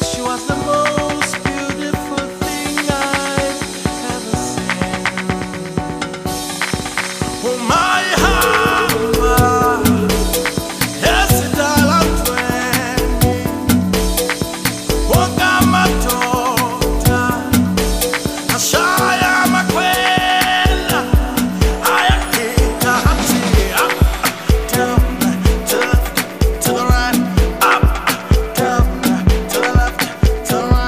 She was the most beautiful thing I've ever seen. Oh my heart, yes it all I'm twenty. Oh Gamatota, Ashaya Makwela, Ayakita Hatsi, up, down, to the right, up, down, to the left, to the right.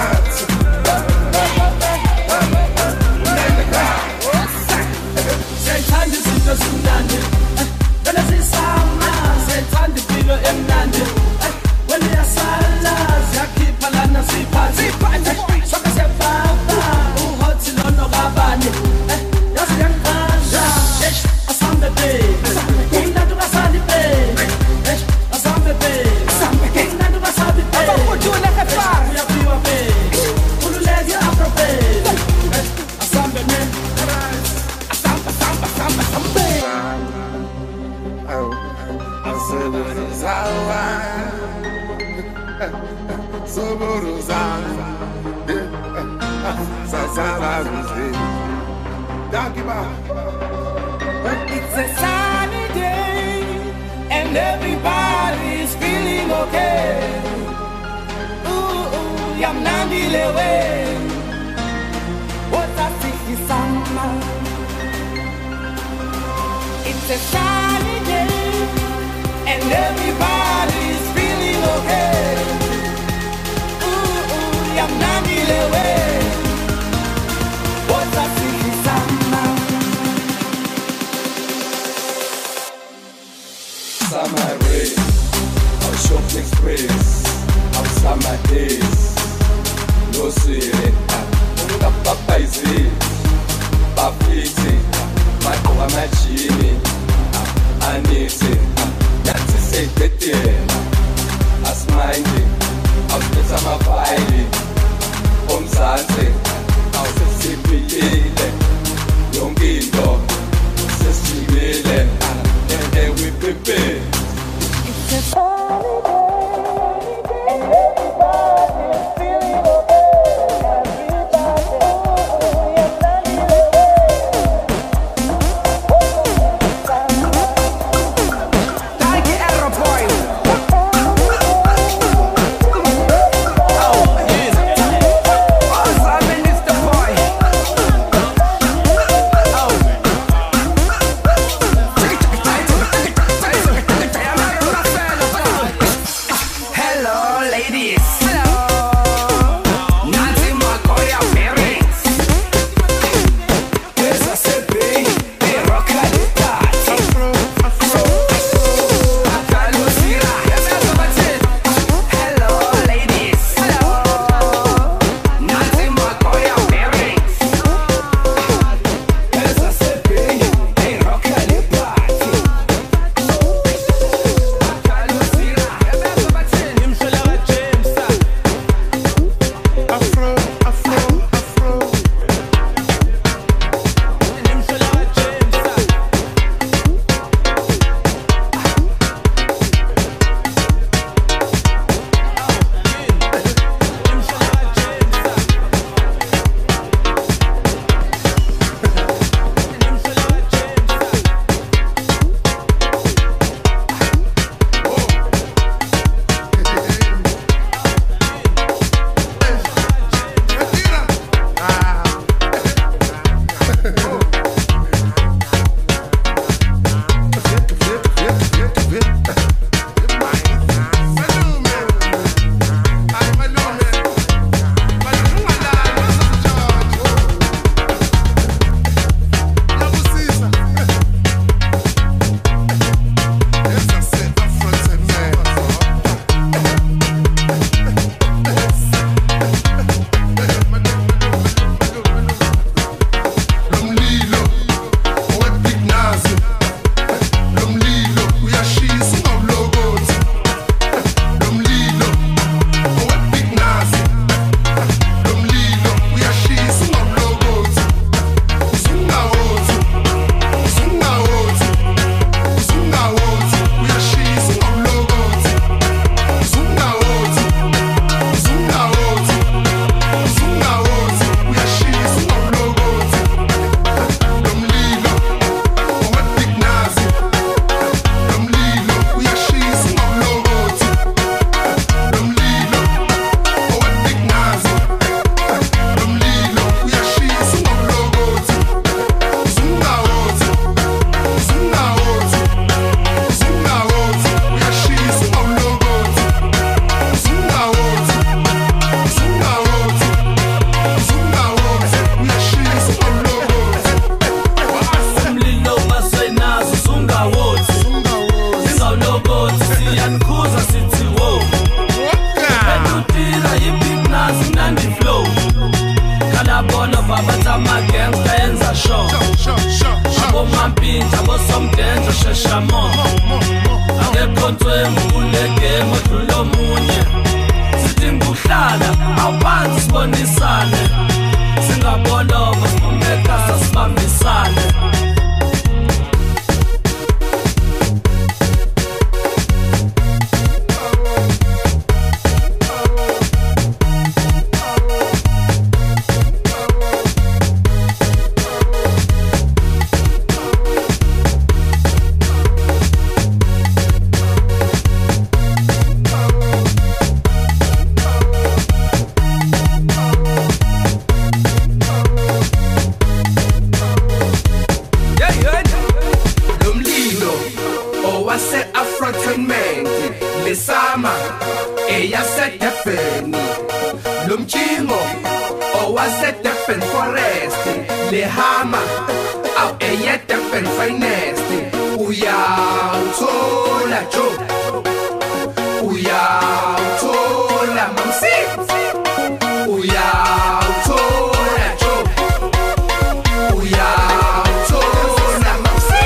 Siyayithanda izinto ezimnandi vele zisama siyayithanda impilo emnandi wena iyasala ziyakhipha lana siyiphathe sonke siyababa uhothi lona kabani yazi yangikhandla asambe baby umnandi ungasali baby asambe baby umnandi ungasabi baby uyaphiwa baby ululeke afro baby asambe man It's a sunny day and everybody's feeling okay. Ooh, yamnandi lewe. What a city summer. It's a sunny day and everybody's feeling okay. Ooh, yamnandi lewe. What a city summer. Summer rain, our shopping express, our summer days. No sweet, unga papa izi, papiti, makowa machini, anisi, yanti say tete, as mindy, our spesa mafaili, omzansi, our sisipiyile, yonginto, sesibile, and we prepare. It's a sunny day and everybody Bandi flow Kalabona baba tama gangsta enza show Abo mampinta abo somdenzo sheshamo Angekhonzwe mbuleke modlulo munye Sithi nguhlala awubanzi sibonisane Singaboloba sibomeka sasibambisane Lesama eyasedefeni lomjingo owasedefen forest lehama aw eyedefen finest uyawuthola jo uyawuthola mamsi uyawuthola jo uyawuthola mamsi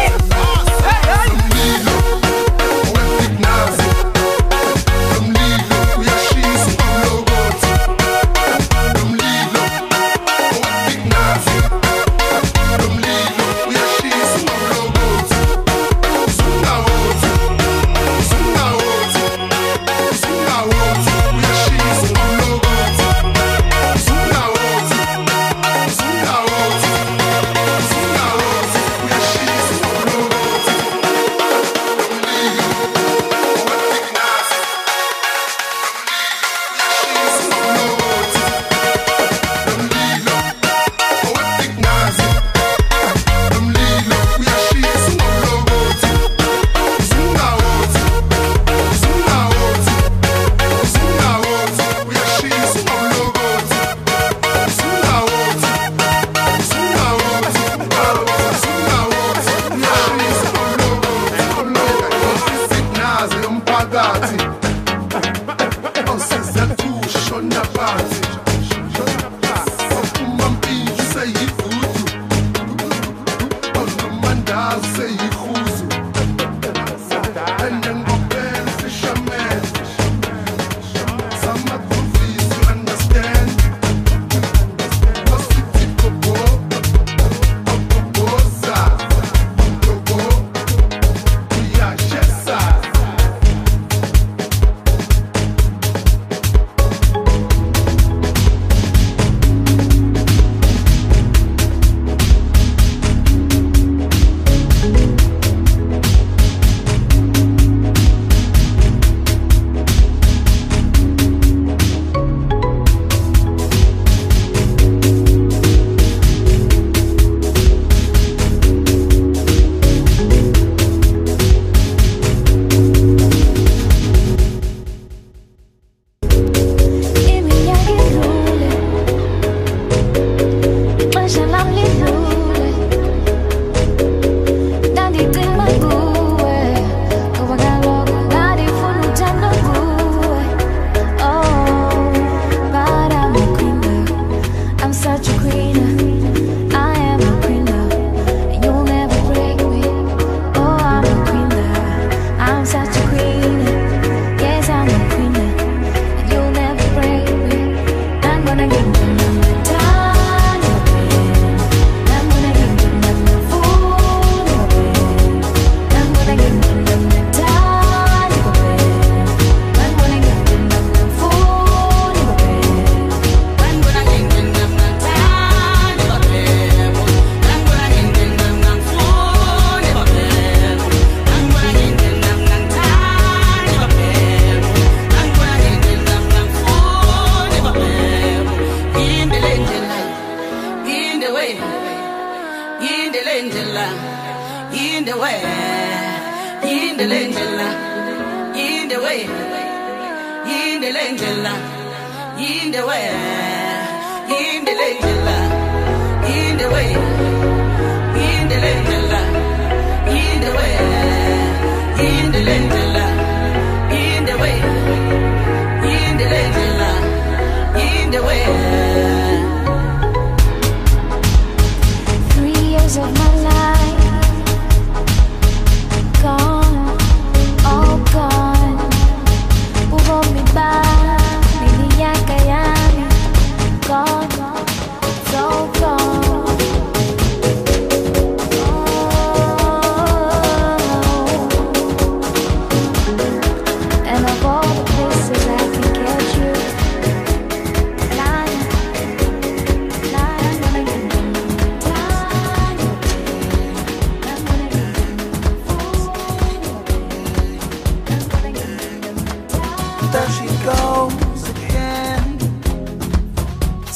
In the way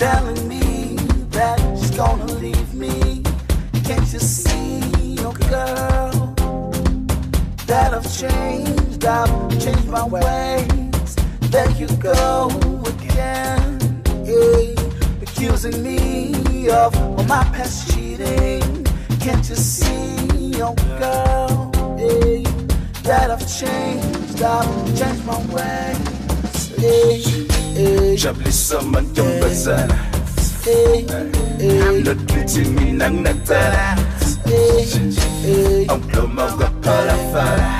telling me that she's gonna leave me. Can't you see, oh girl, that I've changed my ways. There you go again, yeah, accusing me of all my past cheating. Can't you see, oh girl, yeah, that I've changed my ways, yeah. J'appelais ça man comme bazar. I'm not treating me nang natara. I'm plumber got parafara.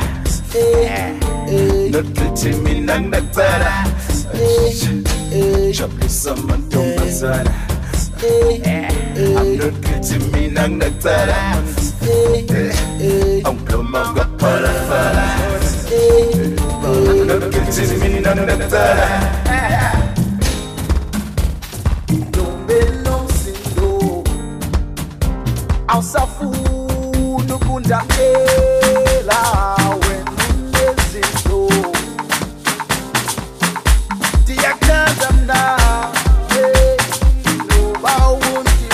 Not treating me nang natara. J'appelais ça man comme bazar. I'm not treating me nang natara. I'm plumber got parafara. Not treating me nang natara. Ausafundo kundakela wenunezindo Diakanda mna Loba wundi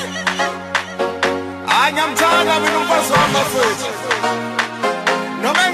No me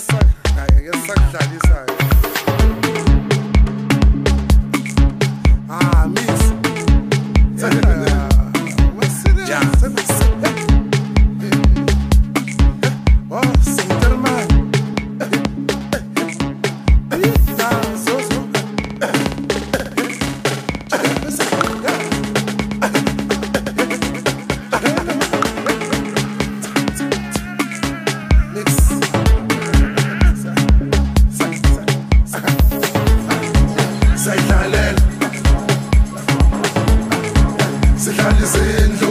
Sihlale zindlu